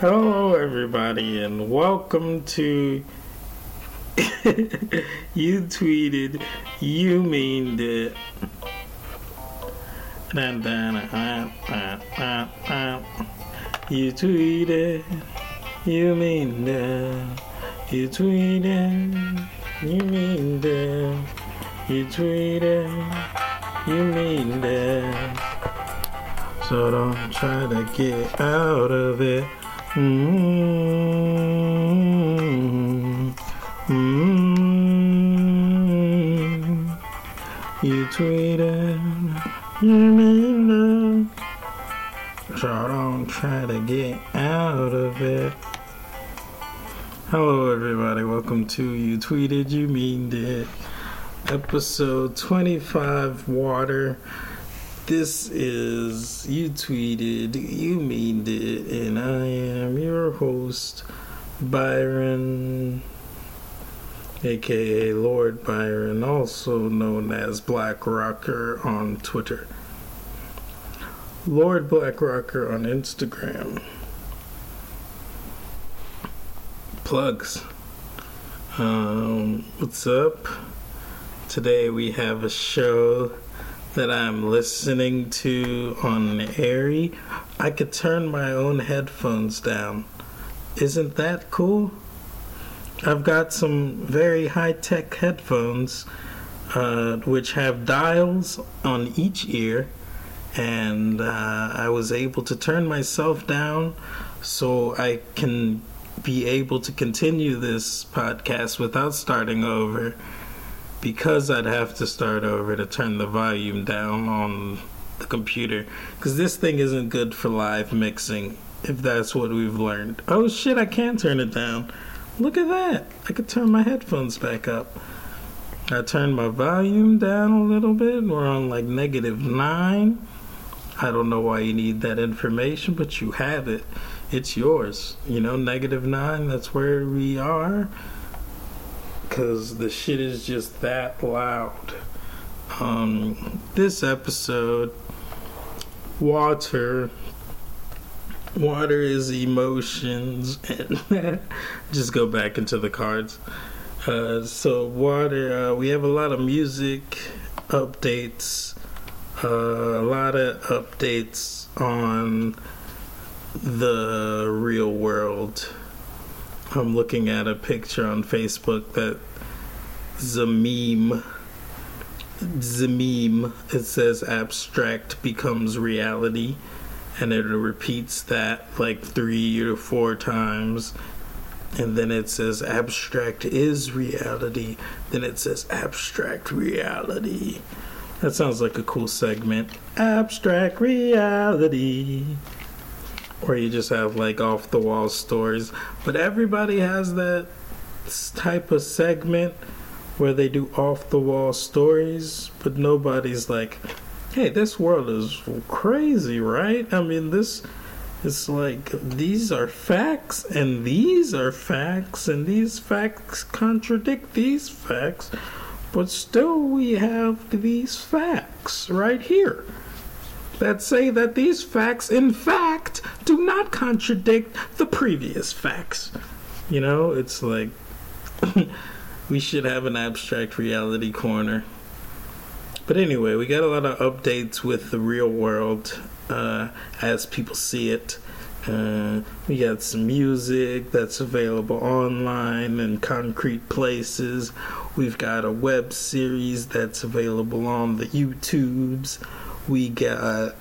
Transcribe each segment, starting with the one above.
Hello, everybody, and welcome to You Tweeted, You Meaned It. You tweeted, you meaned it. You tweeted, you meaned it. You tweeted, you meaned it. So don't try to get out of it. You tweeted, you mean it. So don't try to get out of it. Hello, everybody. Welcome to You Tweeted, You Meaned It. Episode 25, Water. This is You Tweeted, You Meaned It, and I am your host, Byron, aka Lord Byron, also known as Black Rocker on Twitter. Lord Black Rocker on Instagram. Plugs. What's up? Today we have a show that I'm listening to on Airy. I could turn my own headphones down. Isn't that cool? I've got some very high-tech headphones which have dials on each ear, and I was able to turn myself down so I can be able to continue this podcast without starting over, because I'd have to start over to turn the volume down on the computer, because this thing isn't good for live mixing, if that's what we've learned. Oh shit, I can't turn it down. Look at that. I could turn my headphones back up. I turned my volume down a little bit. We're on like -9. I don't know why you need that information, but you have it. It's yours. You know, -9, that's where we are. Because the shit is just that loud. This episode, Water is emotions. And just go back into the cards. So Water, we have a lot of music updates, a lot of updates on the real world. I'm looking at a picture on Facebook that Zameme, it says abstract becomes reality, and it repeats that like 3 or 4 times, and then it says abstract is reality, then it says abstract reality. That sounds like a cool segment. Abstract reality. Or you just have like off the wall stories. But everybody has that type of segment where they do off the wall stories, but nobody's like, hey, this world is crazy, right? I mean, this is like, these are facts and these are facts and these facts contradict these facts, but still we have these facts right here that say that these facts, in fact, do not contradict the previous facts. You know, it's like, we should have an abstract reality corner. But anyway, we got a lot of updates with the real world as people see it. We got some music that's available online in concrete places. We've got a web series that's available on the YouTubes. We got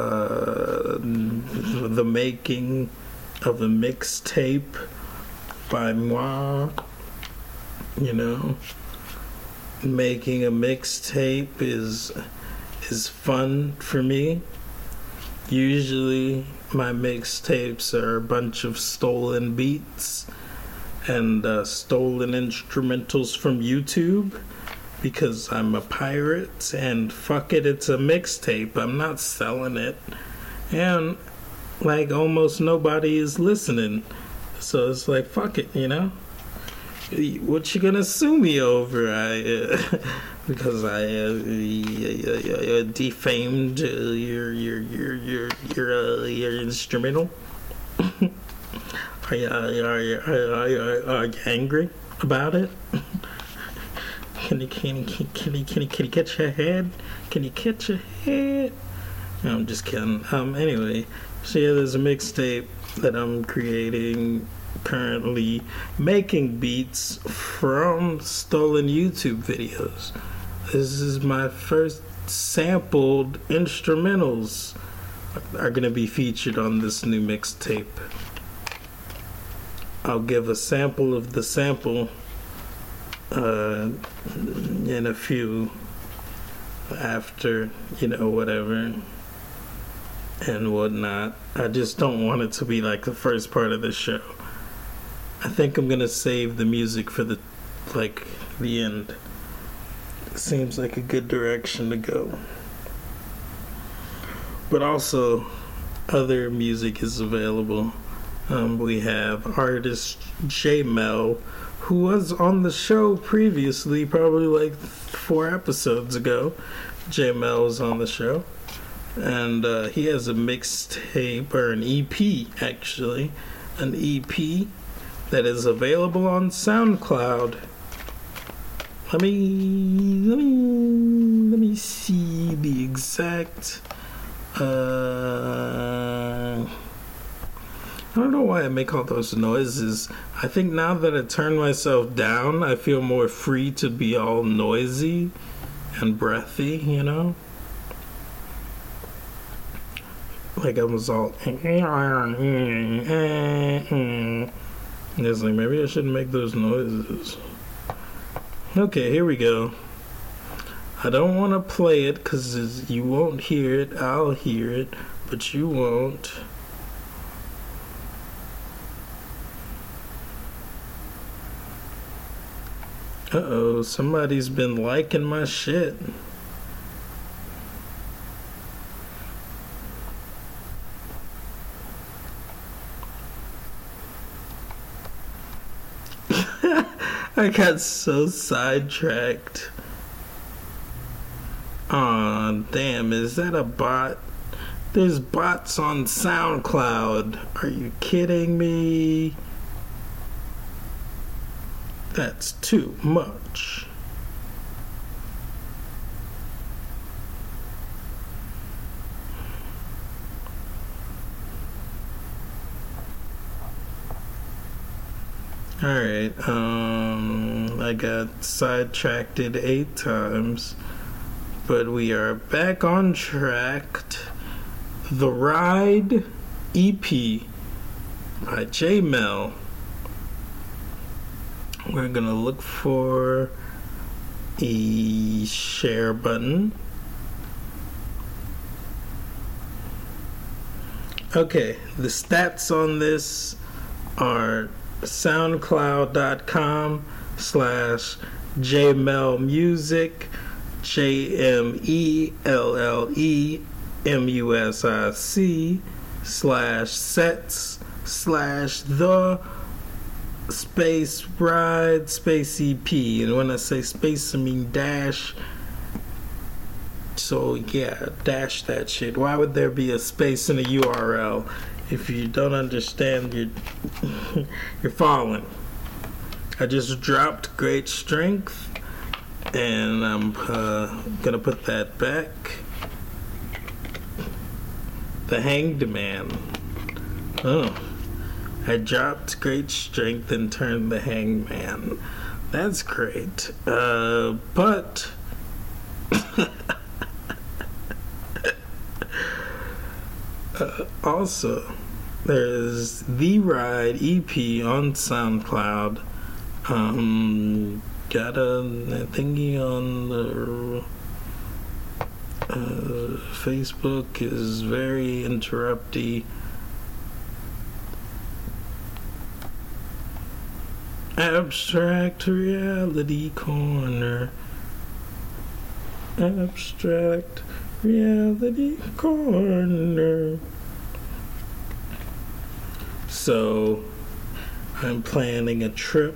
the making of a mixtape by moi. You know, making a mixtape is fun for me. Usually my mixtapes are a bunch of stolen beats and stolen instrumentals from YouTube, because I'm a pirate, and fuck it, it's a mixtape. I'm not selling it. And like almost nobody is listening. So it's like, fuck it, you know? What you gonna sue me over? Because I defamed your instrumental. Are you angry about it? Can you catch your head? Can you catch your head? No, I'm just kidding. Anyway, so yeah, there's a mixtape that I'm creating currently, making beats from stolen YouTube videos. This is my first sampled instrumentals are going to be featured on this new mixtape. I'll give a sample of the sample in a few after, whatever and whatnot. I just don't want it to be like the first part of the show. I think I'm gonna save the music for the end. It seems like a good direction to go. But also, other music is available. We have artist J Mel, who was on the show previously, probably like 4 episodes ago. J Mel was on the show. And he has a mixtape, or an EP actually. An EP that is available on SoundCloud. Let me see the exact. I don't know why I make all those noises. I think now that I turn myself down, I feel more free to be all noisy and breathy, Like I was all. It's like, maybe I shouldn't make those noises. Okay, here we go. I don't want to play it because you won't hear it. I'll hear it, but you won't. Uh-oh, somebody's been liking my shit. I got so sidetracked. Aw, damn, is that a bot? There's bots on SoundCloud. Are you kidding me? That's too much. Alright, I got sidetracked 8 times, but we are back on track. The Ride EP by J Mel. We're gonna look for a share button. Okay, the stats on this are soundcloud.com/jmelmusic, JMELLEMUSIC/sets/the space ride space EP. And when I say space, I mean dash. So yeah, dash that shit. Why would there be a space in a URL? If you don't understand, you're falling. I just dropped Great Strength, and I'm gonna put that back. The Hanged Man. Oh, I dropped Great Strength and turned the Hanged Man. That's great. But also, there's The Ride EP on SoundCloud. Got a thingy on the Facebook is very interrupty. Abstract Reality Corner. Abstract Reality Corner. So, I'm planning a trip,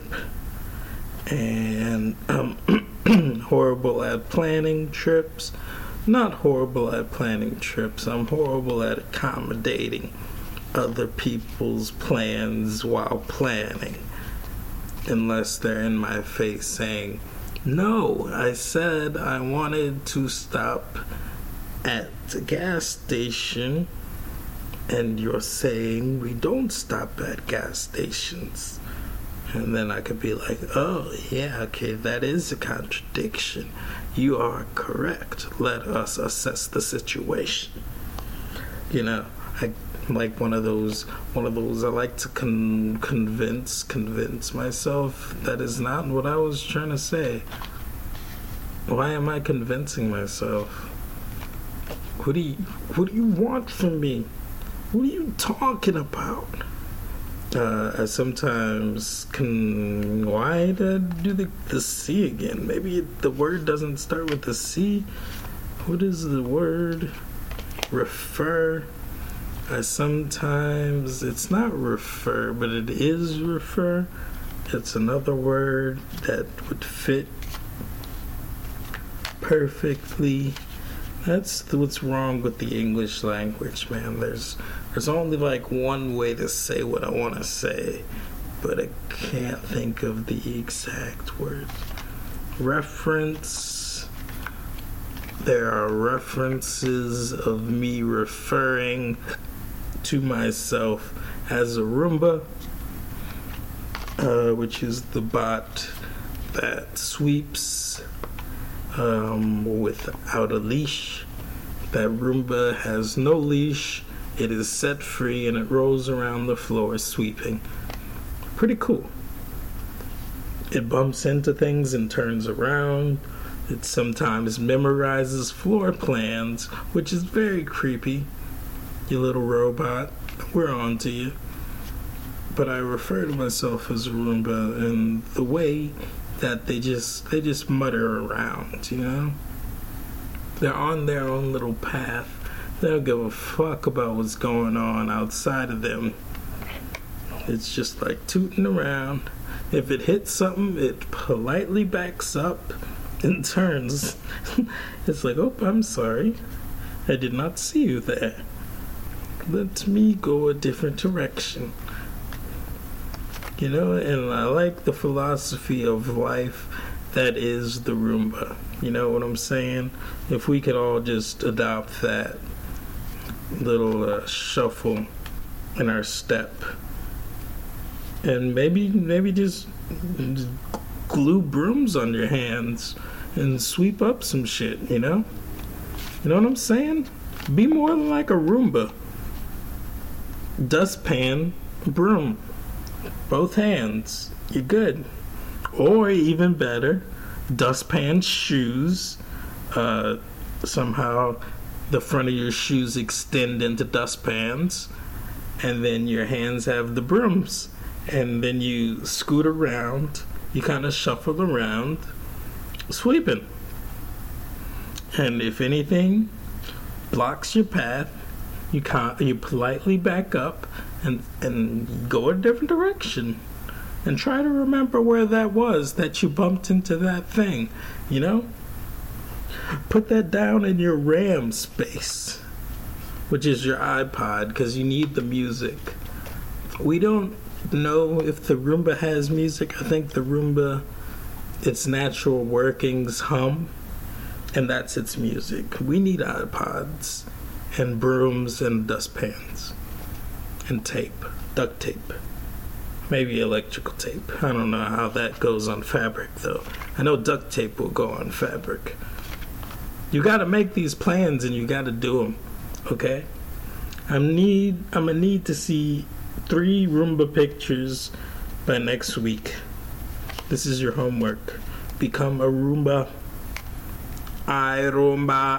and I'm horrible at planning trips. Not horrible at planning trips, I'm horrible at accommodating. other people's plans while planning, unless they're in my face saying, no, I said I wanted to stop at the gas station, and you're saying we don't stop at gas stations. And then I could be like, oh, yeah, okay, that is a contradiction. You are correct. Let us assess the situation. You know, I like one of those. I like to convince myself that is not what I was trying to say. Why am I convincing myself? What do you want from me? What are you talking about? I sometimes why did I do the C again? Maybe the word doesn't start with the C. What is the word? Refer. I sometimes, it's not refer, but it is refer. It's another word that would fit perfectly. That's what's wrong with the English language, man. There's only like one way to say what I want to say, but I can't think of the exact words. Reference. There are references of me referring to myself as a Roomba, which is the bot that sweeps without a leash. That Roomba has no leash. It is set free and it rolls around the floor sweeping. Pretty cool. It bumps into things and turns around. It sometimes memorizes floor plans, which is very creepy. You little robot, we're on to you. But I refer to myself as a Roomba in the way that they just mutter around, you know? They're on their own little path. They don't give a fuck about what's going on outside of them. It's just like tooting around. If it hits something, it politely backs up and turns. It's like, oh, I'm sorry. I did not see you there. Let me go a different direction. You know, and I like the philosophy of life that is the Roomba. You know what I'm saying? If we could all just adopt that little shuffle in our step, and maybe just glue brooms on your hands and sweep up some shit, you know? You know what I'm saying? Be more like a Roomba. Dustpan, broom. Both hands. You're good. Or even better, dustpan shoes. Somehow the front of your shoes extend into dustpans, and then your hands have the brooms. And then you scoot around. You kind of shuffle around, sweeping. And if anything blocks your path, you politely back up and go a different direction. And try to remember where that was that you bumped into that thing, you know? Put that down in your RAM space, which is your iPod, because you need the music. We don't know if the Roomba has music. I think the Roomba, its natural workings hum, and that's its music. We need iPods and brooms and dustpans and tape, duct tape. Maybe electrical tape. I don't know how that goes on fabric, though. I know duct tape will go on fabric. You gotta make these plans and you gotta do them, okay? I'm gonna need to see 3 Roomba pictures by next week. This is your homework. Become a Roomba. I Roomba.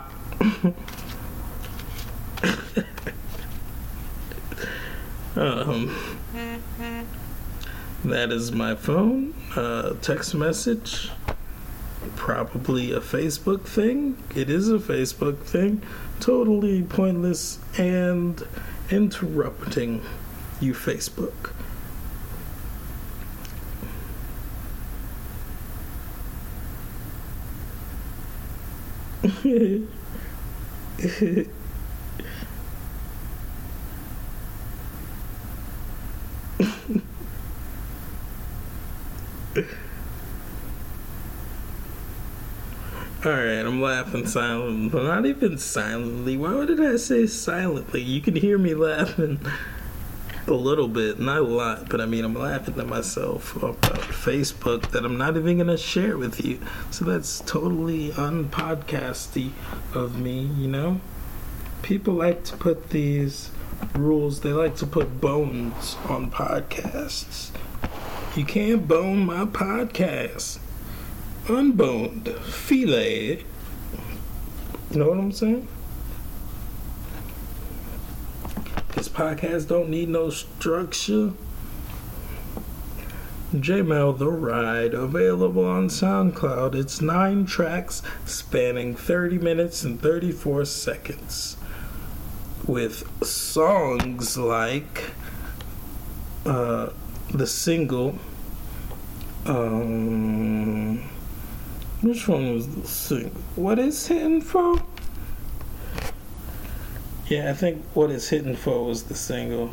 That is my phone, text message, probably a Facebook thing. It is a Facebook thing, totally pointless and interrupting you, Facebook. Alright, I'm laughing silently. But not even silently. Why did I say silently? You can hear me laughing a little bit, not a lot, but I mean, I'm laughing at myself about Facebook that I'm not even going to share with you. So that's totally unpodcasty of me, you know? People like to put these rules, they like to put bones on podcasts. You can't bone my podcast. Unboned. Filet. You know what I'm saying? This podcast don't need no structure. J-Mel The Ride, available on SoundCloud. It's 9 tracks spanning 30 minutes and 34 seconds. With songs like the single, which one was the single? What It's Hitting For? Yeah, I think What It's Hitting For was the single.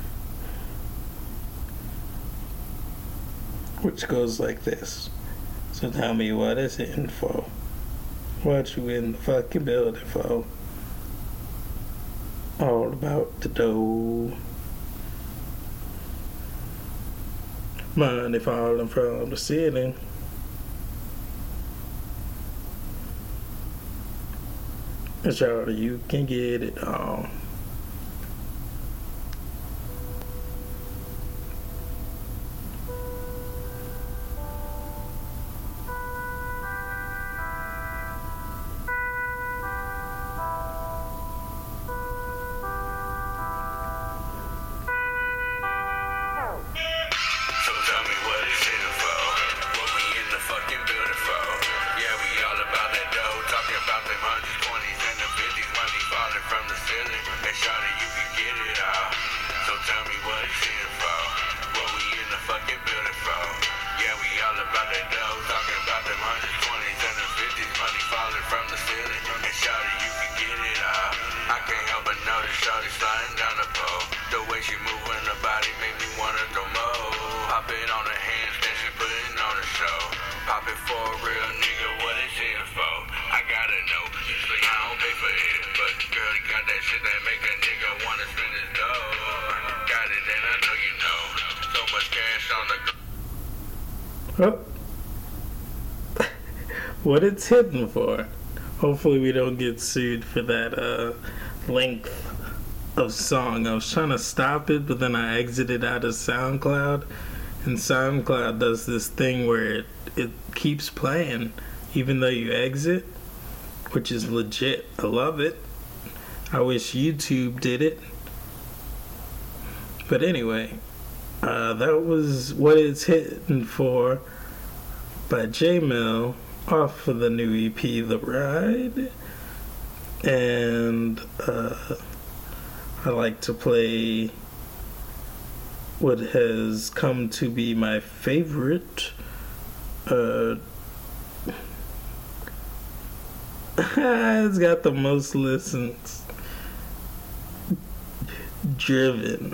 Which goes like this. So tell me what it's hitting for. What you in the fucking building for? All about the dough. Money falling from the ceiling. And sure you can get it all. What it's hitting for. Hopefully we don't get sued for that length of song. I was trying to stop it, but then I exited out of SoundCloud, and SoundCloud does this thing where it keeps playing even though you exit, which is legit. I love it. I wish YouTube did it. But anyway, that was What It's Hitting For by J-Mel off of the new EP, The Ride. And I like to play what has come to be my favorite it's got the most listens. Driven.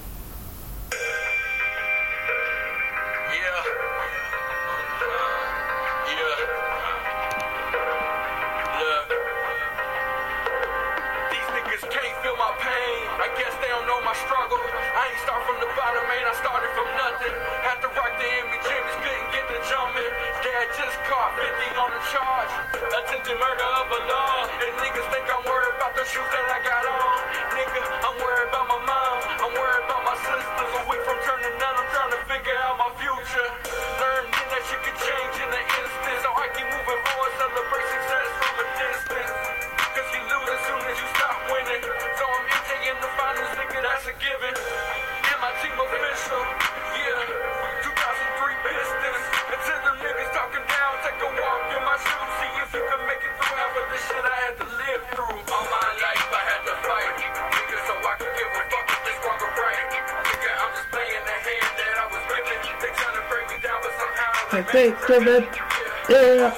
I think of it, yeah.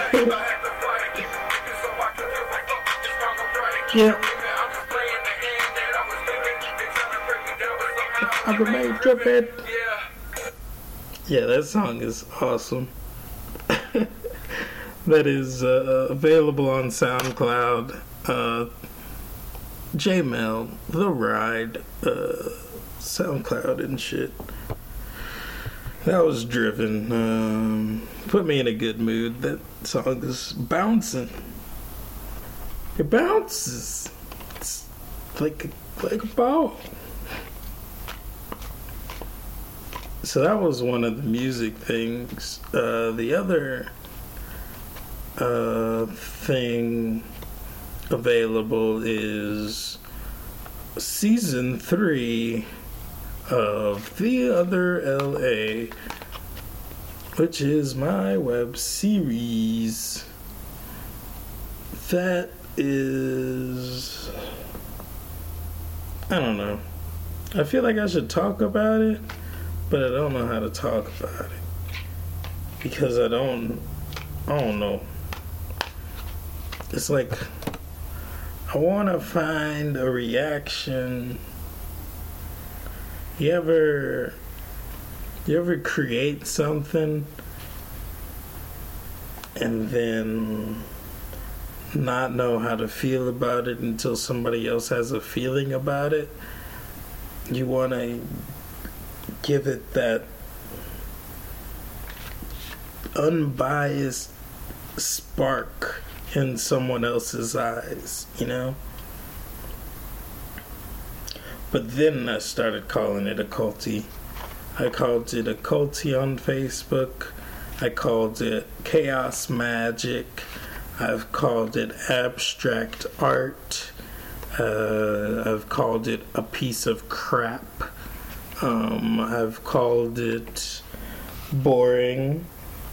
Yeah. I remain tripping. Yeah, that song is awesome. that is available on SoundCloud. J-Mel, The Ride, SoundCloud and shit. That was Driven. Put me in a good mood. That song is bouncing. It bounces. It's like a ball. So that was one of the music things. The other thing available is season 3 of The Other LA, which is my web series. That is, I don't know. I feel like I should talk about it, but I don't know how to talk about it because I don't know. It's like I want to find a reaction. You ever create something and then not know how to feel about it until somebody else has a feeling about it? You want to give it that unbiased spark in someone else's eyes, you know? But then I started calling it a culty. I called it a culty on Facebook. I called it chaos magic. I've called it abstract art. I've called it a piece of crap. I've called it boring.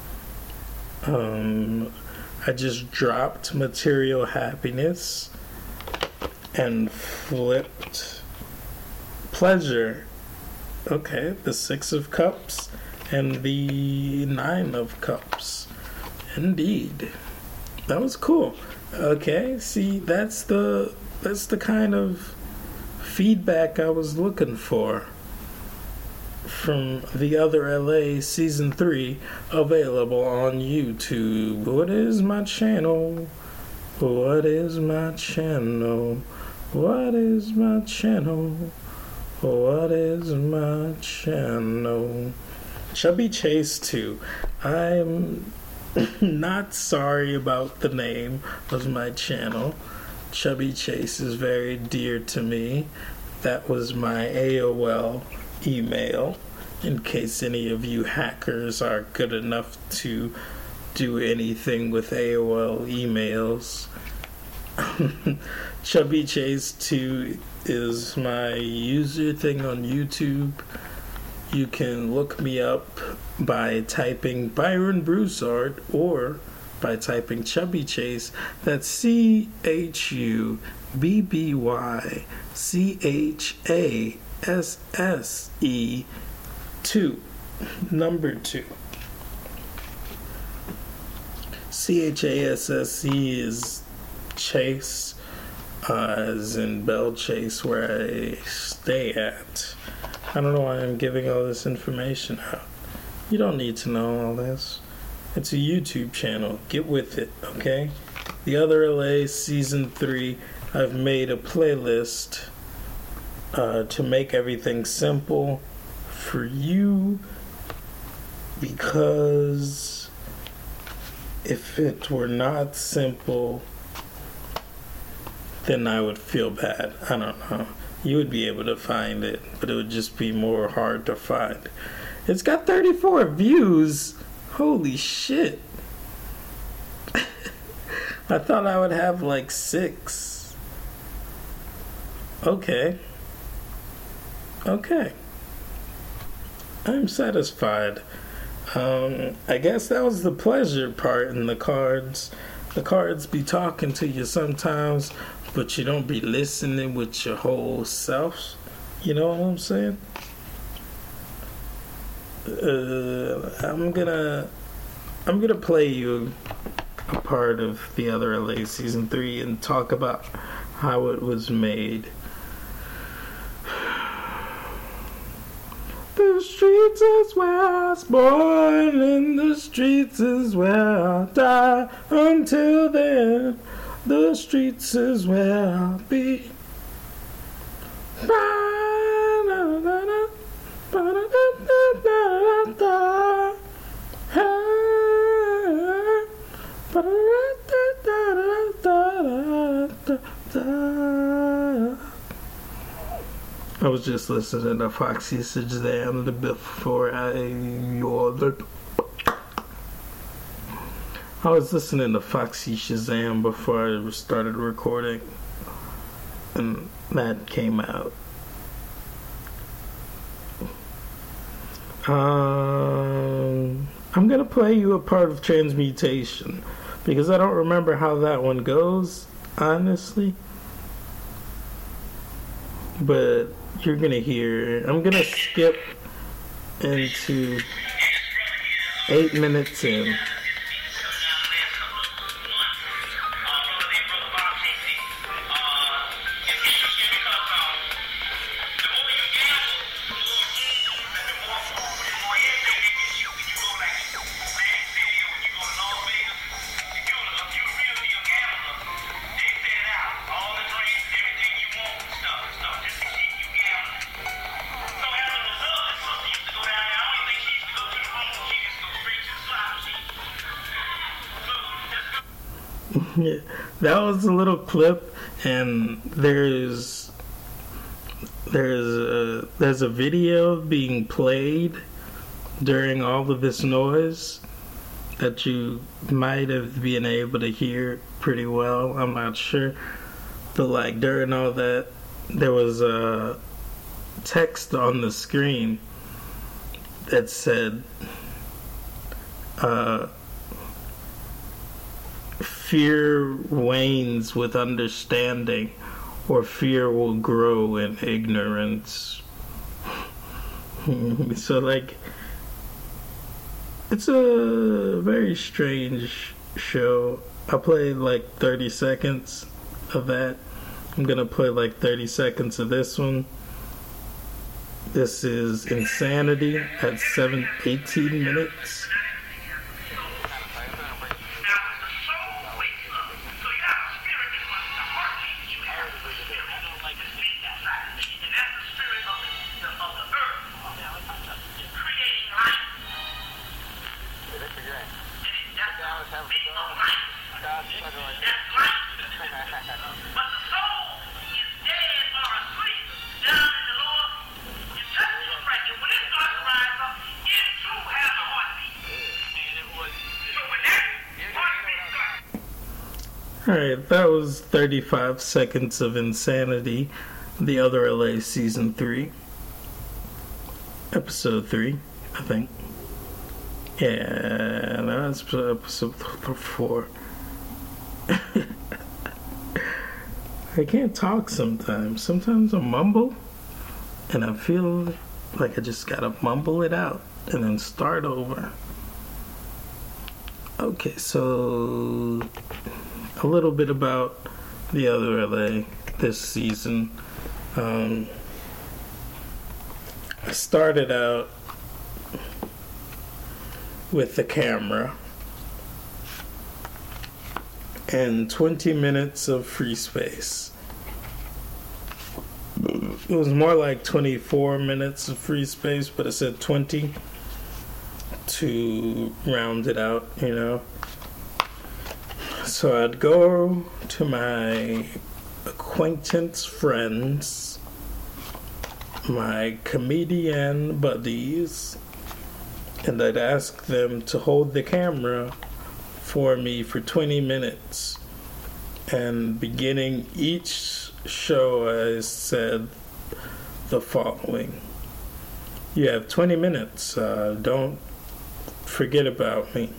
I just dropped material happiness and flipped pleasure. Okay, the 6 of Cups and the 9 of Cups. Indeed. That was cool. Okay, see, that's the kind of feedback I was looking for from The Other LA Season 3, available on YouTube. What is my channel? What is my channel? What is my channel? What is my channel? Chubby Chase 2. I'm not sorry about the name of my channel. Chubby Chase is very dear to me. That was my AOL email, in case any of you hackers are good enough to do anything with AOL emails. Chubby Chase 2 is my user thing on YouTube. You can look me up by typing Byron Broussard or by typing Chubby Chase. That's CHUBBYCHASSE 2, number 2. CHASSE is Chase, as in Bell Chase, where I stay at. I don't know why I'm giving all this information out. You don't need to know all this. It's a YouTube channel. Get with it, okay? The Other LA Season 3, I've made a playlist to make everything simple for you, because if it were not simple, then I would feel bad. I don't know. You would be able to find it, but it would just be more hard to find. It's got 34 views. Holy shit. I thought I would have like 6. Okay. I'm satisfied. I guess that was the pleasure part in the cards. The cards be talking to you sometimes, but you don't be listening with your whole self. You know what I'm saying? I'm gonna play you a part of The Other LA Season 3 and talk about how it was made. This streets is where I was born, in the streets is where I'll die. Until then, the streets is where I'll be. I was just listening to Foxy Shazam before I was listening to Foxy Shazam before I started recording, and that came out. I'm gonna play you a part of Transmutation because I don't remember how that one goes, honestly. But you're gonna hear. I'm gonna skip into 8 minutes in. Yeah, that was a little clip, and there's a video being played during all of this noise that you might have been able to hear pretty well. I'm not sure, but like during all that, there was a text on the screen that said, fear wanes with understanding, or fear will grow in ignorance. So, like, it's a very strange show. I played like 30 seconds of that. I'm gonna play like 30 seconds of this one. This is Insanity at 18 minutes. Alright, that was 35 seconds of Insanity, The Other LA Season 3, Episode 3, I think. Yeah, that's Episode 4. I can't talk sometimes. Sometimes I mumble, and I feel like I just gotta mumble it out, and then start over. Okay, so a little bit about The Other LA this season. I started out with the camera and 20 minutes of free space. It was more like 24 minutes of free space, but it said 20 to round it out, you know. So I'd go to my acquaintance friends, my comedian buddies, and I'd ask them to hold the camera for me for 20 minutes. And beginning each show, I said the following: you have 20 minutes, don't forget about me.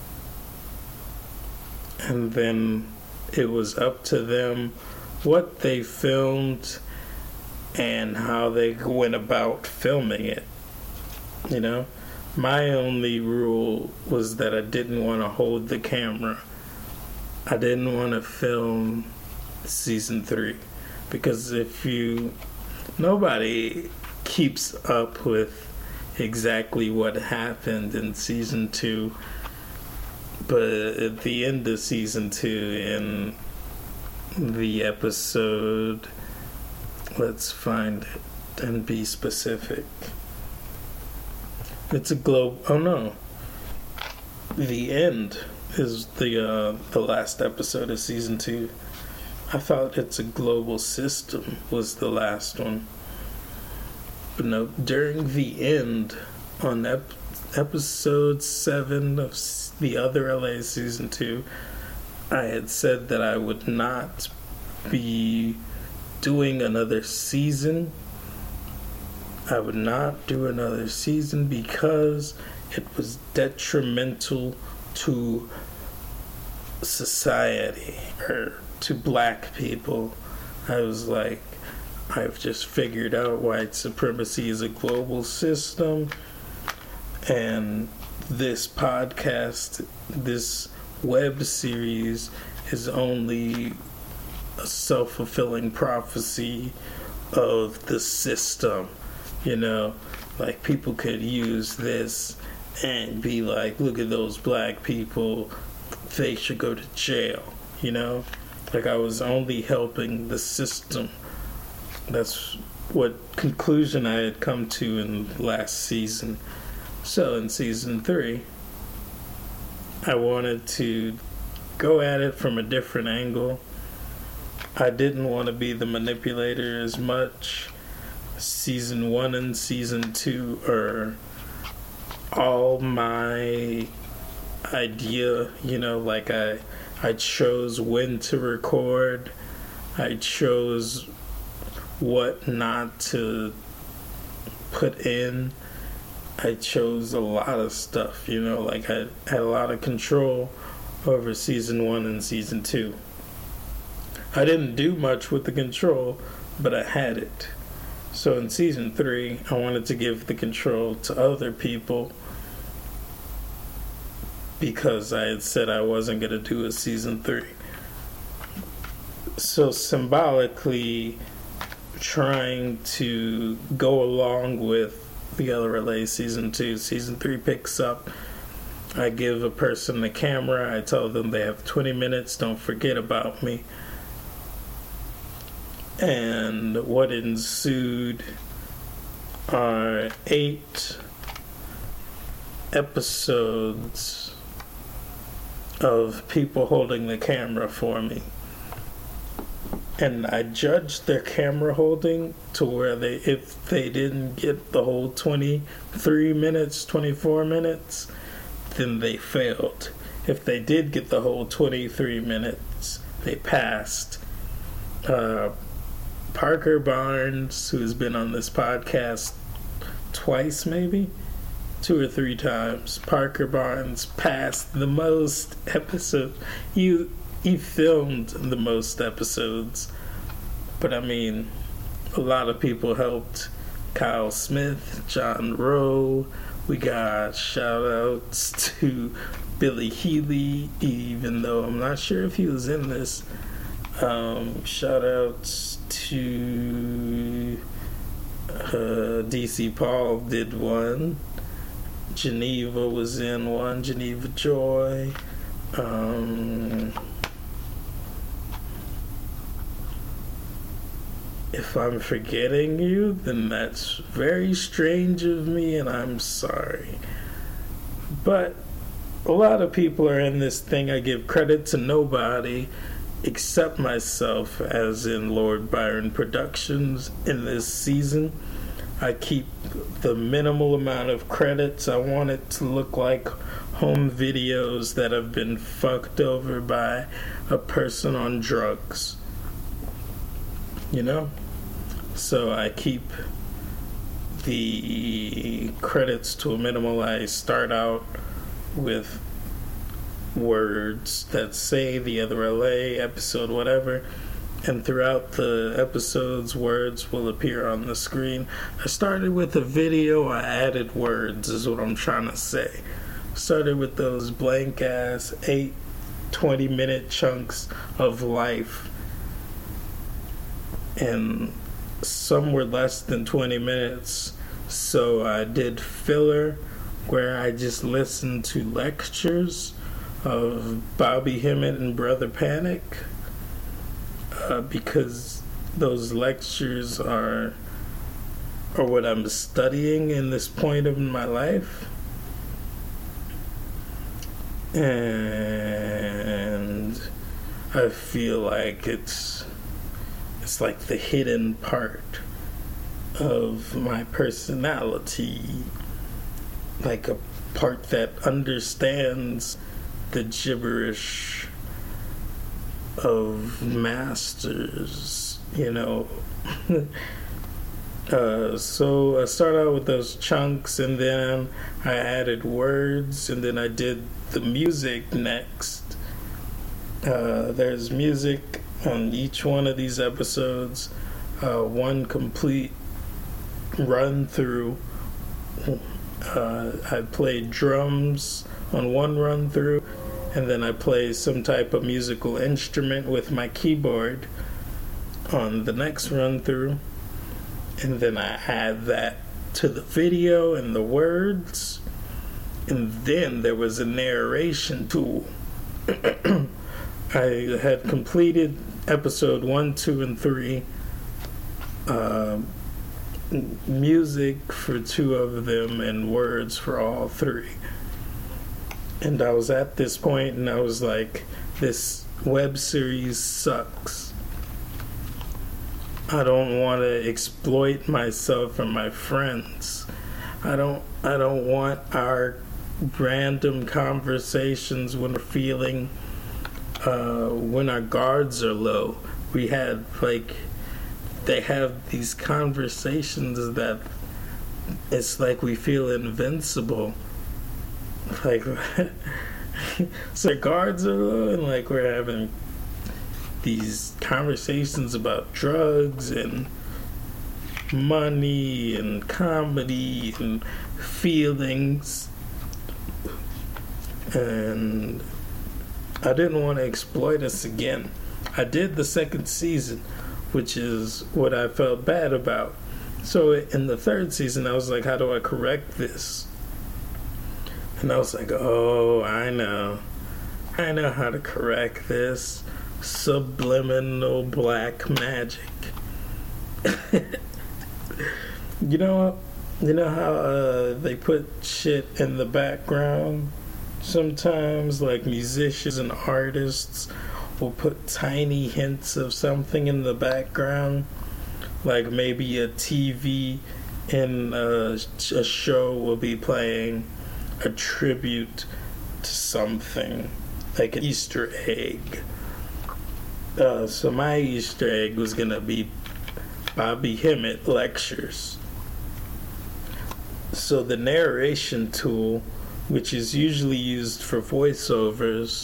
And then it was up to them what they filmed and how they went about filming it. You know, my only rule was that I didn't want to hold the camera. I didn't want to film season 3 because nobody keeps up with exactly what happened in season 2. But at the end of season 2, in the episode, let's find it and be specific. It's a globe. Oh no. The end is the last episode of season 2. I thought It's a Global System was the last one. But no, during the end, on episode 7 of the other LA season 2, I had said that I would not be doing another season. I would not do another season because it was detrimental to society, or to black people. I was like, I've just figured out white supremacy is a global system, and this podcast, this web series, is only a self-fulfilling prophecy of the system. You know, like, people could use this and be like, look at those black people, they should go to jail, you know? Like, I was only helping the system. That's what conclusion I had come to in last season. So in season 3, I wanted to go at it from a different angle. I didn't want to be the manipulator as much. Season 1 and season 2 are all my idea, you know, like I chose when to record. I chose what not to put in. I chose a lot of stuff, you know, like I had a lot of control over season 1 and season 2. I didn't do much with the control, but I had it. So in season 3, I wanted to give the control to other people because I had said I wasn't going to do a season 3. So symbolically, trying to go along with the other LA season 2, season 3 picks up. I give a person the camera. I tell them they have 20 minutes. Don't forget about me. And what ensued are 8 episodes of people holding the camera for me. And I judged their camera holding to where if they didn't get the whole 23 minutes, 24 minutes, then they failed. If they did get the whole 23 minutes, they passed. Parker Barnes, who's been on this podcast twice, maybe 2 or 3 times. Parker Barnes passed the most episodes. He filmed the most episodes, but I mean, a lot of people helped. Kyle Smith, John Rowe. We got shout outs to Billy Healy, even though I'm not sure if he was in this. Shout outs to DC Paul did one. Geneva was in one. Geneva Joy. If I'm forgetting you, then that's very strange of me, and I'm sorry. But a lot of people are in this thing. I give credit to nobody except myself, as in Lord Byron Productions. In this season, I keep the minimal amount of credits. I want it to look like home videos that have been fucked over by a person on drugs, you know? So I keep the credits to a minimal. I start out with words that say the other LA episode, whatever, and throughout the episodes, words will appear on the screen. I started with a video, I added words, is what I'm trying to say. Started with those blank ass 8 20-minute chunks of life, and some were less than 20 minutes, So I did filler where I just listened to lectures of Bobby Hemmett and Brother Panic, because those lectures are what I'm studying in this point of my life. And I feel like it's like the hidden part of my personality, like a part that understands the gibberish of masters, you know. So I started out with those chunks, and then I added words, and then I did the music next. There's music on each one of these episodes, one complete run through. I played drums on one run through, and then I play some type of musical instrument with my keyboard on the next run through, and then I add that to the video and the words, and then there was a narration tool. I had completed episode 1, 2, and 3. Music for 2 of them and words for all 3. And I was at this point and I was like, this web series sucks. I don't want to exploit myself and my friends. I don't want our random conversations when we're feeling when our guards are low. We had they have these conversations that it's like we feel invincible. Like, so guards are low, and like we're having these conversations about drugs and money and comedy and feelings. And I didn't want to exploit us again. I did the second season, which is what I felt bad about. So in the third season, I was like, how do I correct this? And I was like, oh, I know how to correct this. Subliminal black magic. You know how they put shit in the background? Sometimes, like, musicians and artists will put tiny hints of something in the background, like maybe a TV in a show will be playing a tribute to something, like an Easter egg. So my Easter egg was gonna be Bobby Hemmett lectures. So the narration tool, which is usually used for voiceovers,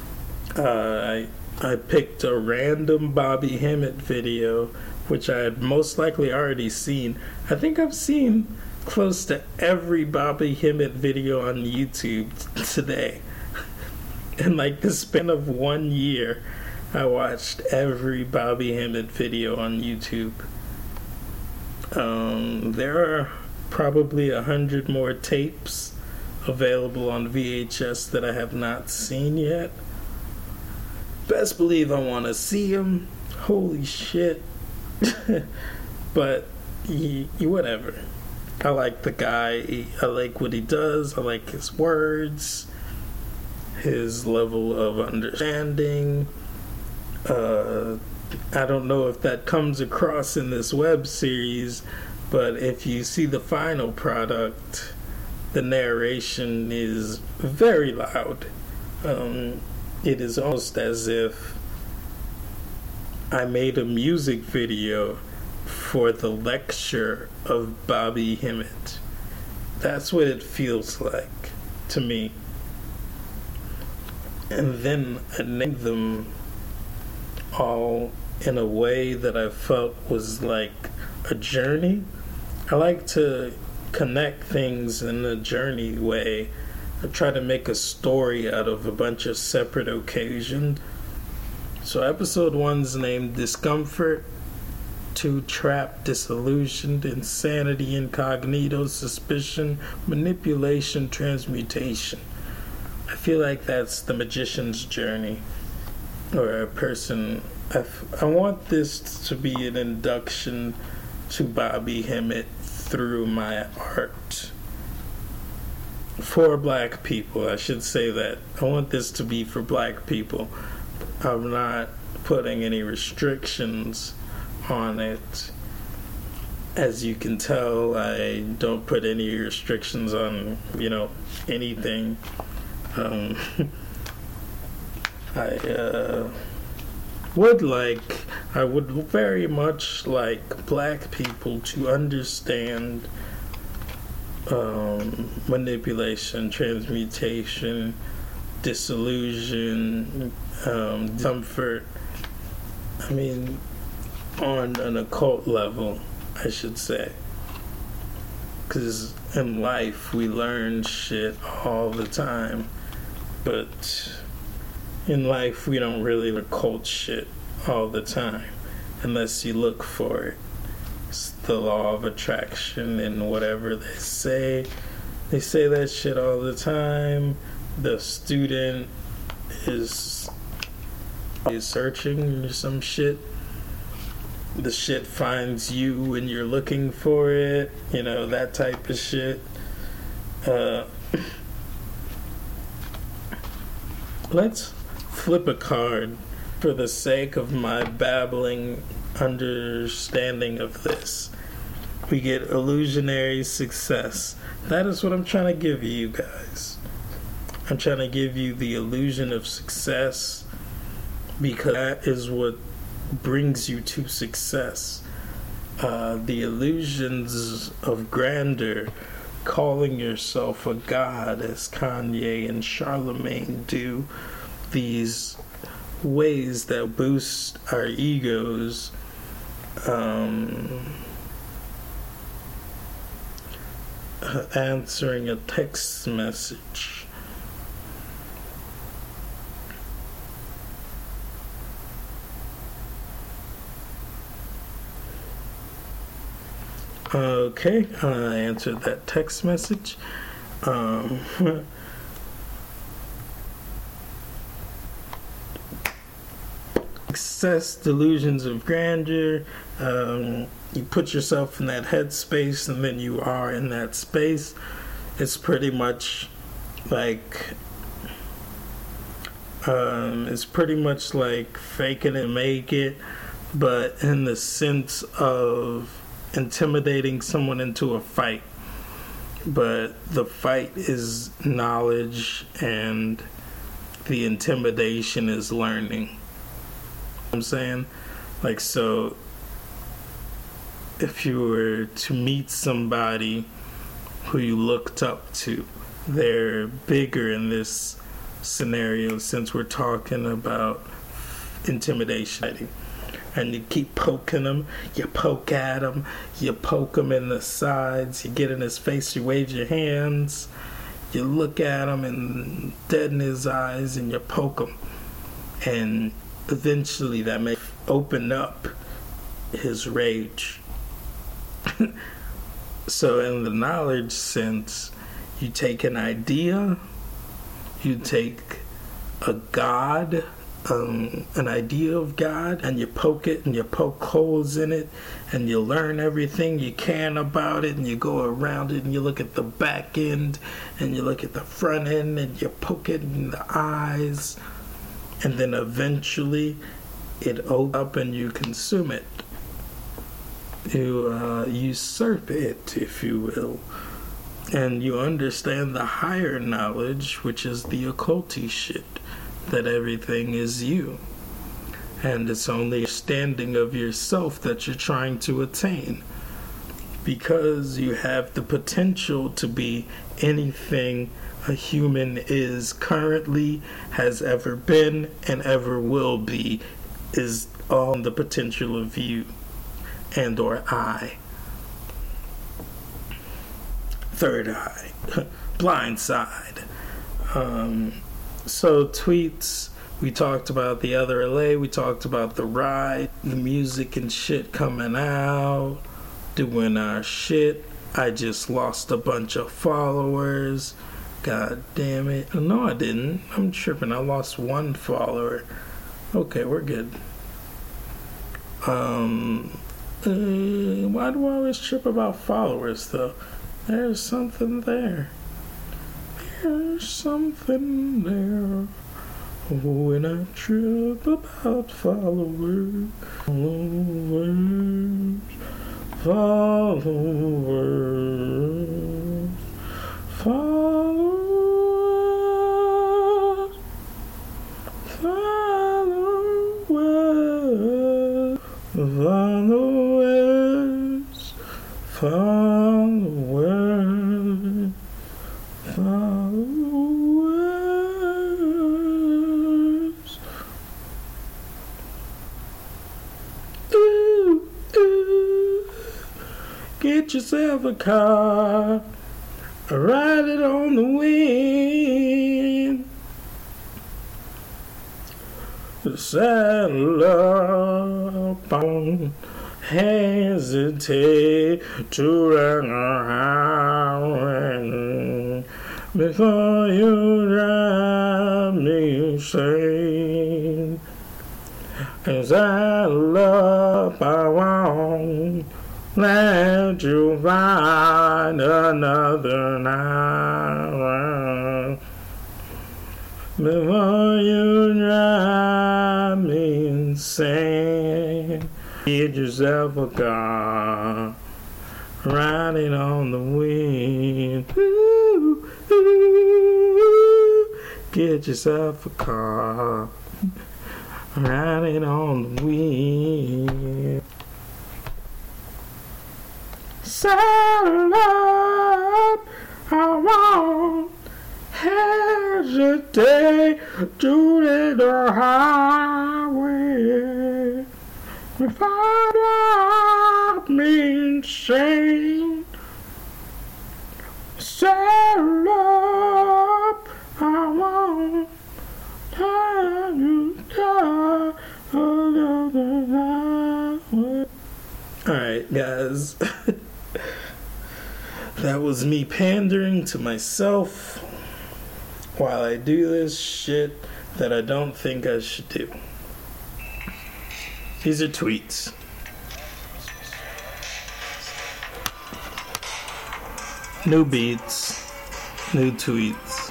I picked a random Bobby Hemmett video, which I had most likely already seen. I think I've seen close to every Bobby Hemmett video on YouTube today. In like the span of 1 year, I watched every Bobby Hemmett video on YouTube. There are probably 100 more tapes available on VHS that I have not seen yet. Best believe I want to see them. Holy shit. But whatever. I like the guy. I like what he does. I like his words, his level of understanding. I don't know if that comes across in this web series, but if you see the final product, the narration is very loud. It is almost as if I made a music video for the lecture of Bobby Hemmett. That's what it feels like to me. And then I named them all in a way that I felt was like a journey. I like to connect things in a journey way. I try to make a story out of a bunch of separate occasions. So episode 1's named Discomfort. 2, trap, disillusioned, insanity, incognito, suspicion, manipulation, transmutation. I feel like that's the magician's journey, or a person. I want this to be an induction to Bobby Hemmitt through my art. For black people, I should say that. I want this to be for black people. I'm not putting any restrictions on it. As you can tell, I don't put any restrictions on, anything. I would very much like black people to understand manipulation, transmutation, disillusion, comfort. I mean, on an occult level, I should say. Because in life, we learn shit all the time. But in life, we don't really occult shit all the time. Unless you look for it. It's the law of attraction and whatever they say. They say that shit all the time. The student is searching or some shit. The shit finds you when you're looking for it. That type of shit. Let's flip a card for the sake of my babbling understanding of this. We get illusionary success. That is what I'm trying to give you guys. I'm trying to give you the illusion of success, because that is what brings you to success. The illusions of grandeur, calling yourself a god as Kanye and Charlemagne do, these ways that boost our egos, answering a text message. Okay, I answered that text message. Success, delusions of grandeur. You put yourself in that headspace, and then you are in that space. It's pretty much like fake it and make it, but in the sense of intimidating someone into a fight. But the fight is knowledge, and the intimidation is learning. I'm saying, so if you were to meet somebody who you looked up to, they're bigger in this scenario, since we're talking about intimidation, and you keep poking them, you poke at him, you poke him in the sides, you get in his face, you wave your hands, you look at him and dead in his eyes, and you poke him, and eventually that may open up his rage. So in the knowledge sense, you take an idea, you take a god, an idea of God, and you poke it and you poke holes in it, and you learn everything you can about it, and you go around it, and you look at the back end, and you look at the front end, and you poke it in the eyes, and then eventually it opens up and you consume it. You usurp it, if you will. And you understand the higher knowledge, which is the occulty shit, that everything is you. And it's only a standing of yourself that you're trying to attain. Because you have the potential to be anything a human is currently, has ever been, and ever will be, is all the potential of you and or I. Third eye. Blind side. So tweets We talked about the other LA. We talked about the ride, the music and shit coming out, doing our shit. I just lost a bunch of followers. God damn it. No, I didn't. I'm tripping. I lost one follower. Okay, we're good. Why do I always trip about followers, though? There's something there. There's something there. When I trip about followers, followers, followers, followers, followers, followers, followers, followers. Ooh, ooh. Get yourself a car, ride it on the wind. Saddle up, don't hesitate to run around before you drive me insane. Saddle up, I won't let you find another night before you drive me insane. Get yourself a car, riding on the wind. Ooh, ooh. Get yourself a car, riding on the wind. Saddle up, I won't hesitate to lead the highway. If I drive me insane, saddle up, I won't let you die another highway. Alright, guys. That was me pandering to myself while I do this shit that I don't think I should do. These are tweets. New beats, new tweets.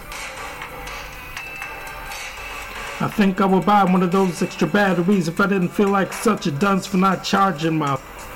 I think I would buy one of those extra batteries if I didn't feel like such a dunce for not charging my...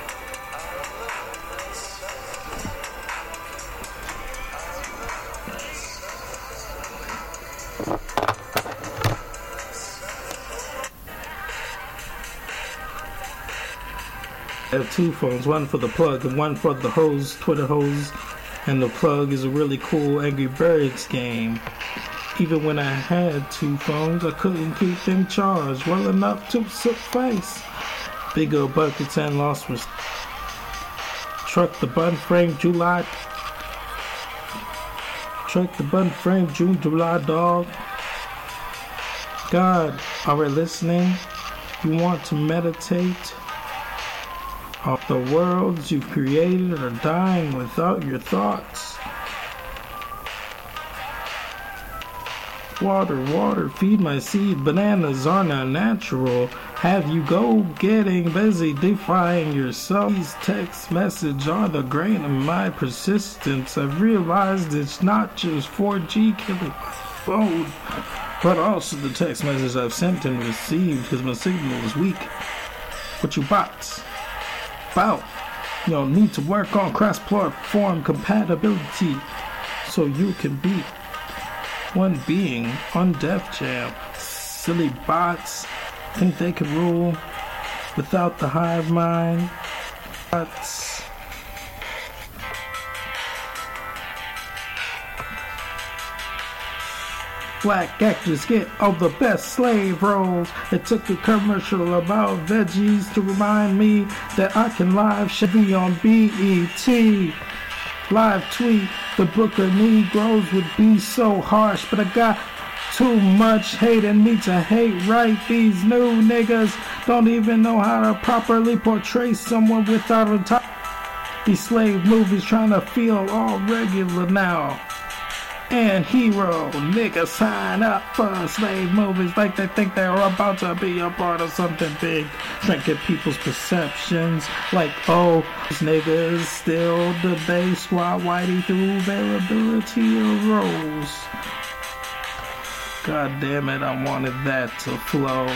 I have two phones, one for the plug and one for the hose, Twitter hose, and the plug is a really cool Angry Birds game. Even when I had two phones, I couldn't keep them charged well enough to suffice. Big old buckets and lost was truck the button frame July. Truck the button frame June, July, dog. God, are we listening? You want to meditate? All the worlds you created are dying without your thoughts. Water, water, feed my seed. Bananas are not natural. Have you go getting busy defying yourself? These text messages are the grain of my persistence. I've realized it's not just 4G killing my phone, but also the text messages I've sent and received because my signal is weak. What you bots? About, you know, need to work on cross-platform compatibility so you can be one being on Def Jam. Silly bots think they can rule without the hive mind. Bots. Black actors get all the best slave roles. It took a commercial about veggies to remind me that I can live Chevy on BET. Live tweet, the book of Negroes would be so harsh, but I got Too much hate in me to hate right. These new niggas don't even know how to properly portray someone without a top. These slave movies trying to feel all regular now. And hero niggas sign up for slave movies like they think they're about to be a part of something big, shrinking people's perceptions like, oh, these niggas still debase while Whitey through their ability arose. God damn it, I wanted that to flow.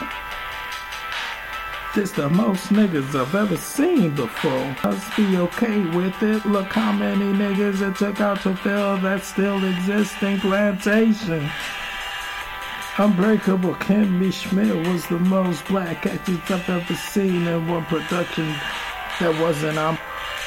This the most niggas I've ever seen before. Must be okay with it. Look how many niggas it took out to fill that still existing plantation. Unbreakable Kimmy Schmidt was the most black actors I've ever seen in one production that wasn't on.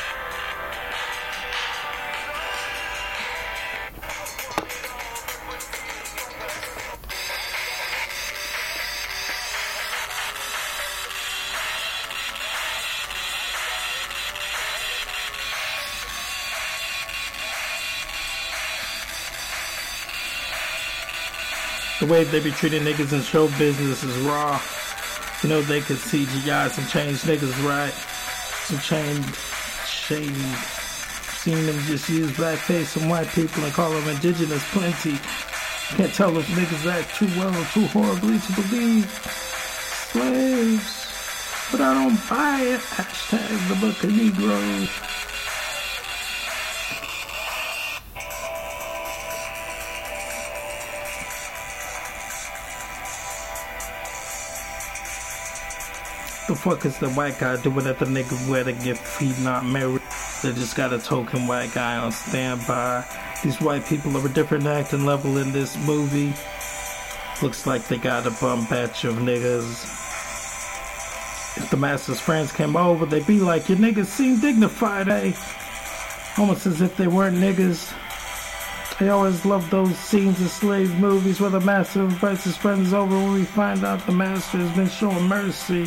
The way they be treating niggas in show business is raw. You know they could CGI some change niggas right. Some shade. Seen them just use blackface and white people and call them indigenous plenty. Can't tell if niggas act too well or too horribly to believe. Slaves. But I don't buy it. Hashtag the Book of Negroes. The fuck is the white guy doing at the nigga wedding if he not married? They just got a token white guy on standby. These white people are a different acting level in this movie. Looks like they got a bum batch of niggas. If the master's friends came over, they'd be like, your niggas seem dignified, eh? Almost as if they weren't niggas. I always love those scenes of slave movies where the master invites his friends over when we find out the master has been showing mercy.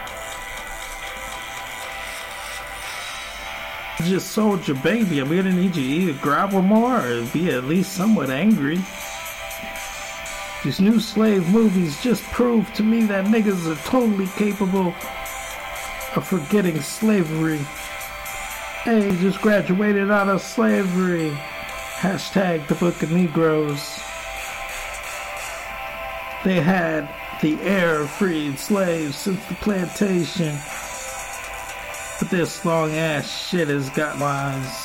Just sold your baby. I'm gonna need you to either grovel more or be at least somewhat angry. These new slave movies just prove to me that niggas are totally capable of forgetting slavery. Hey, just graduated out of slavery. Hashtag the Book of Negroes. They had the air freed slaves since the plantation. But this long ass shit has got lines.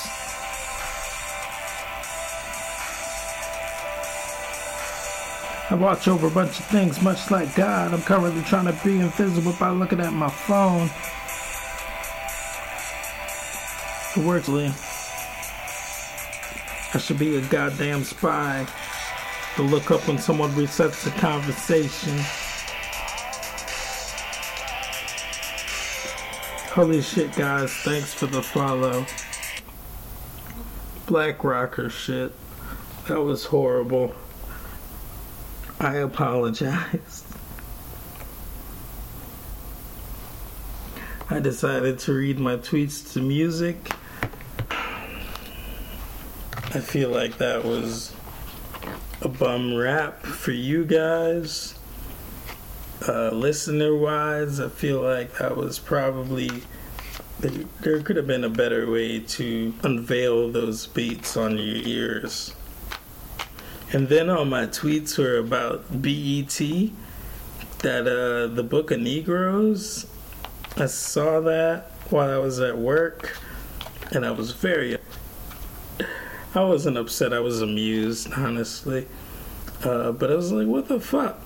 I watch over a bunch of things much like God. I'm currently trying to be invisible by looking at my phone. It works. I should be a goddamn spy to look up when someone resets the conversation. Holy shit, guys, thanks for the follow. Black rocker shit. That was horrible. I apologize. I decided to read my tweets to music. I feel like that was a bum rap for you guys. Listener-wise, I feel like that was probably... There could have been a better way to unveil those beats on your ears. And then all my tweets were about BET, that the Book of Negroes. I saw that while I was at work, and I was I wasn't upset, I was amused, honestly. But I was like, what the fuck?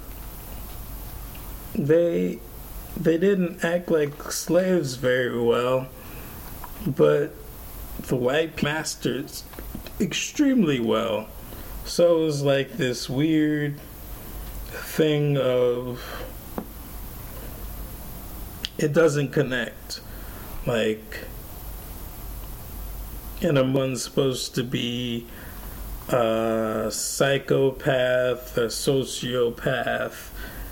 They didn't act like slaves very well, but the white masters extremely well. So it was like this weird thing of it doesn't connect. Like, and one's supposed to be a psychopath, a sociopath,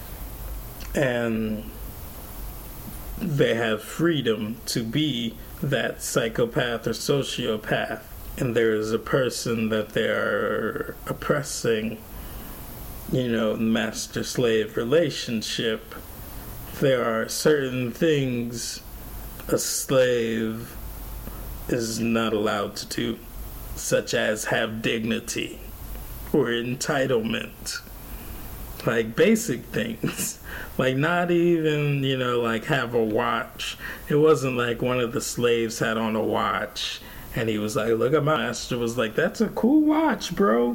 and they have freedom to be that psychopath or sociopath. And there is a person that they are oppressing master-slave relationship, there are certain things a slave is not allowed to do, such as have dignity or entitlement. Like basic things. Like not even, like have a watch. It wasn't like one of the slaves had on a watch and he was like, look at my master was like, that's a cool watch, bro.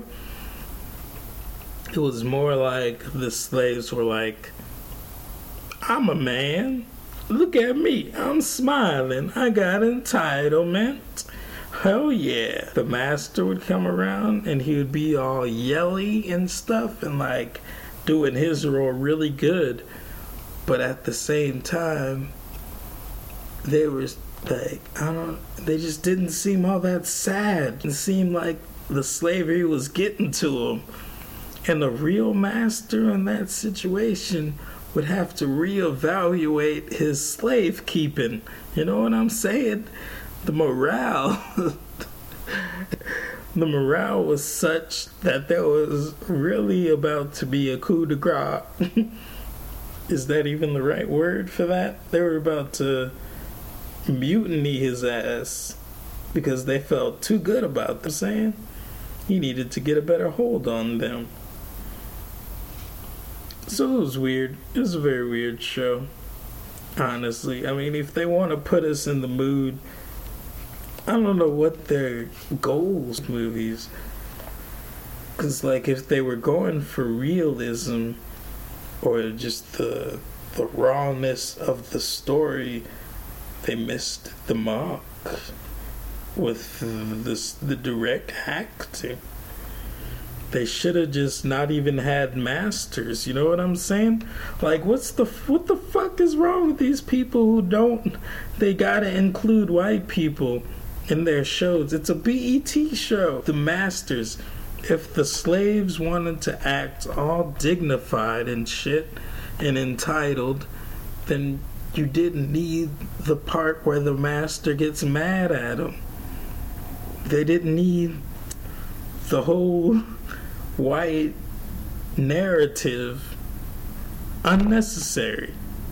It was more like the slaves were like, I'm a man. Look at me. I'm smiling. I got entitlement. Hell yeah. The master would come around and he would be all yelly and stuff and like doing his role really good. But at the same time, they were like, they just didn't seem all that sad. It seemed like the slavery was getting to them. And the real master in that situation would have to reevaluate his slave keeping. You know what I'm saying? The morale was such that there was really about to be a coup de grace. Is that even the right word for that? They were about to mutiny his ass because they felt too good about the saying. He needed to get a better hold on them. So it was weird. It was a very weird show, honestly. I mean, if they want to put us in the mood, I don't know what their goals movies. Because, like, if they were going for realism or just the rawness of the story, they missed the mark with the direct acting. They should have just not even had masters, you know what I'm saying? Like, what the fuck is wrong with these people who they gotta include white people in their shows? It's a BET show. The masters, if the slaves wanted to act all dignified and shit and entitled, then you didn't need the part where the master gets mad at them. They didn't need the whole white narrative. Unnecessary.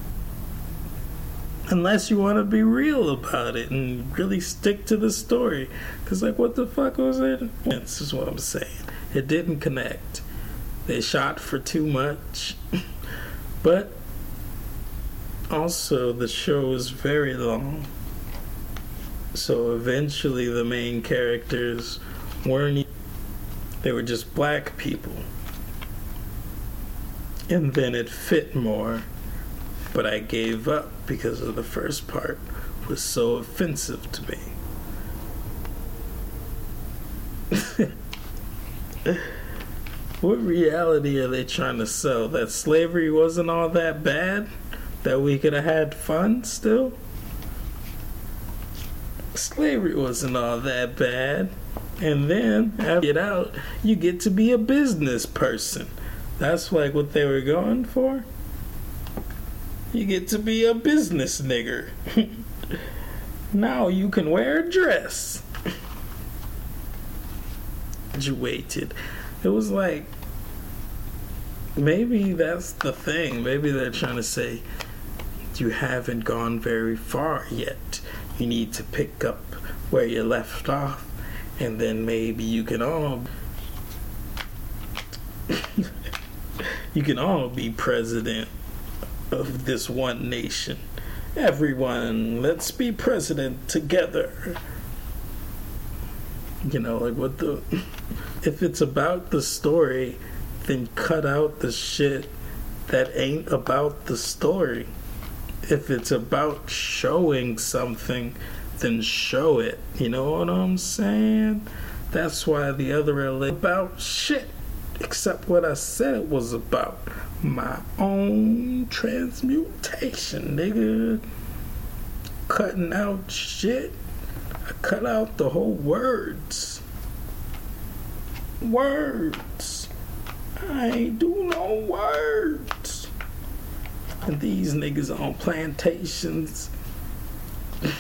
Unless you want to be real about it and really stick to the story. Because, like, what the fuck was it? This is what I'm saying. It didn't connect. They shot for too much. But also, the show is very long. So eventually the main characters they were just black people. And then it fit more. But I gave up because of the first part was so offensive to me. What reality are they trying to sell? That slavery wasn't all that bad? That we could have had fun still? Slavery wasn't all that bad. And then, after you get out, you get to be a business person. That's like what they were going for. You get to be a business nigger. Now you can wear a dress. Graduated. It was like, maybe that's the thing. Maybe they're trying to say, you haven't gone very far yet. You need to pick up where you left off. And then maybe you can all be president of this one nation. Everyone, let's be president together. If it's about the story, then cut out the shit that ain't about the story. If it's about showing something, then show it. You know what I'm saying? That's why the other LA about shit, except what I said it was about. My own transmutation, nigga. Cutting out shit. I cut out the whole words. Words. I ain't do no words. And these niggas on plantations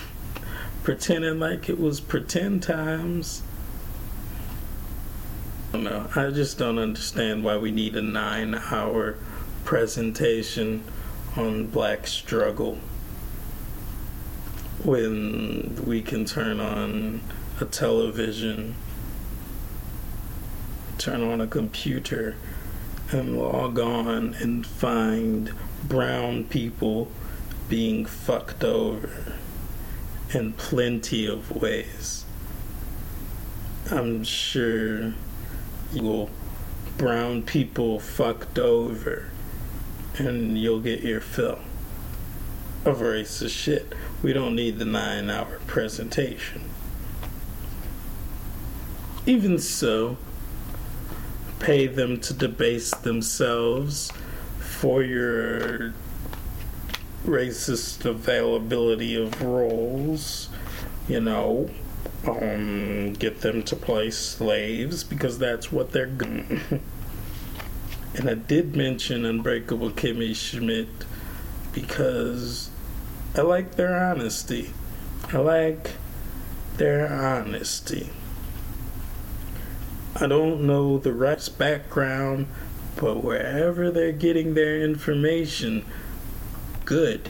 pretending like it was pretend times. don't know. I just don't understand why we need a 9-hour presentation on black struggle when we can turn on a television, turn on a computer, and log on and find brown people being fucked over in plenty of ways. I'm sure brown people fucked over and you'll get your fill of racist shit. We don't need the 9-hour presentation. Even so, pay them to debase themselves for your racist availability of roles, get them to play slaves because that's what they're good. And I did mention Unbreakable Kimmy Schmidt because I like their honesty. I don't know the right background, but wherever they're getting their information, good.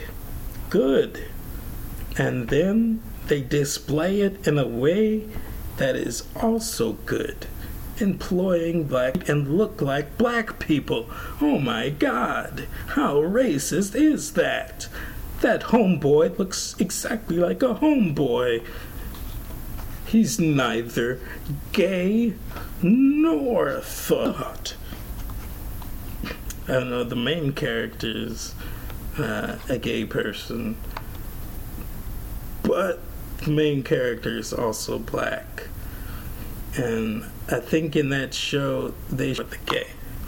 And then they display it in a way that is also good, employing black and look like black people. Oh my God, how racist is that? That homeboy looks exactly like a homeboy. He's neither gay nor thought. I don't know, the main character's a gay person, but the main character is also black. And I think in that show, they showed the gay.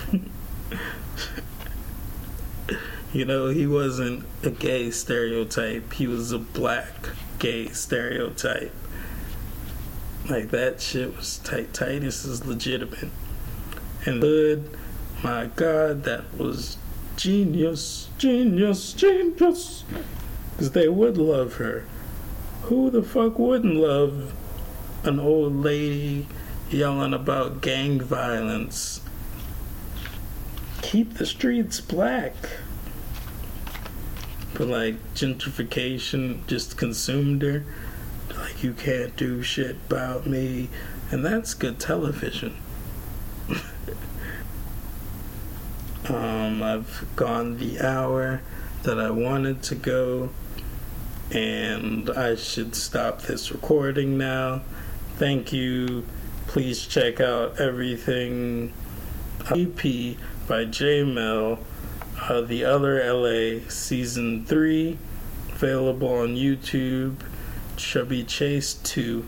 He wasn't a gay stereotype. He was a black gay stereotype. Like, that shit was tight. Titus is legitimate. And Hood, my God, that was genius. Because they would love her. Who the fuck wouldn't love an old lady yelling about gang violence? Keep the streets black. But gentrification just consumed her. You can't do shit about me. And that's good television. I've gone the hour that I wanted to go, and I should stop this recording now. Thank you. Please check out everything. EP by J Mel, The Other LA Season 3, available on YouTube. Chubby Chase 2.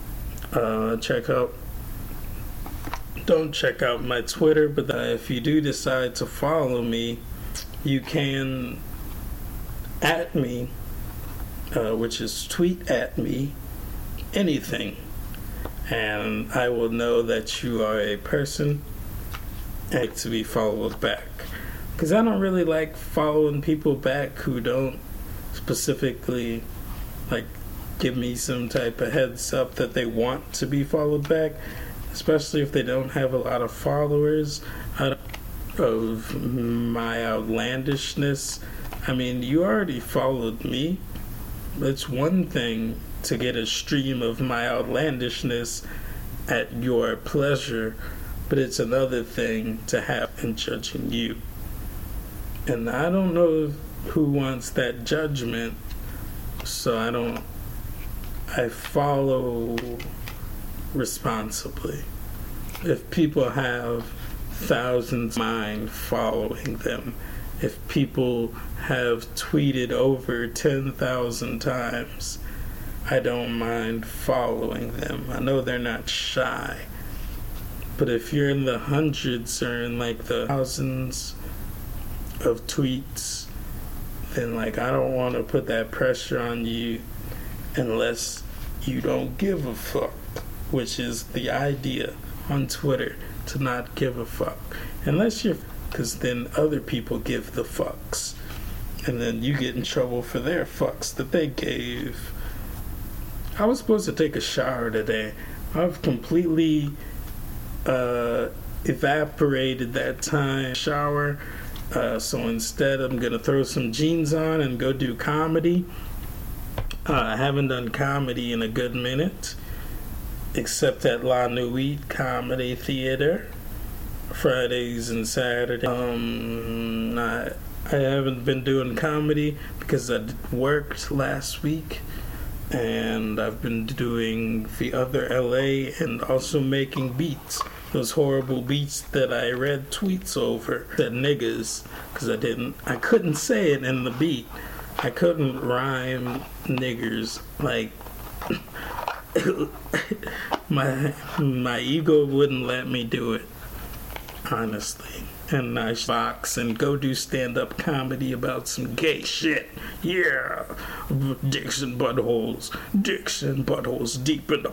Don't check out my Twitter, but if you do decide to follow me, you can at me, which is tweet at me anything, and I will know that you are a person and to be followed back. Because I don't really like following people back who don't specifically give me some type of heads up that they want to be followed back, especially if they don't have a lot of followers out of my outlandishness. I mean, you already followed me. It's one thing to get a stream of my outlandishness at your pleasure, but it's another thing to have in judging you. And I don't know who wants that judgment, so I follow responsibly. If people have thousands of mine following them, if people have tweeted over 10,000 times, I don't mind following them. I know they're not shy. But if you're in the hundreds or in the thousands of tweets, then I don't want to put that pressure on you unless you don't give a fuck, which is the idea on Twitter, to not give a fuck. Because then other people give the fucks, and then you get in trouble for their fucks that they gave. I was supposed to take a shower today. I've completely evaporated that time shower. So instead, I'm gonna throw some jeans on and go do comedy. I haven't done comedy in a good minute, except at La Nuit Comedy Theater, Fridays and Saturdays. I haven't been doing comedy because I worked last week, and I've been doing the other LA and also making beats. Those horrible beats that I read tweets over, that niggas, because I couldn't say it in the beat. I couldn't rhyme niggers. Like, my ego wouldn't let me do it, honestly. And I box and go do stand-up comedy about some gay shit. Yeah, dicks and buttholes deep in the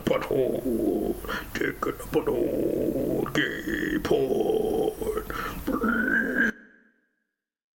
butthole, dick in the butthole, gay porn.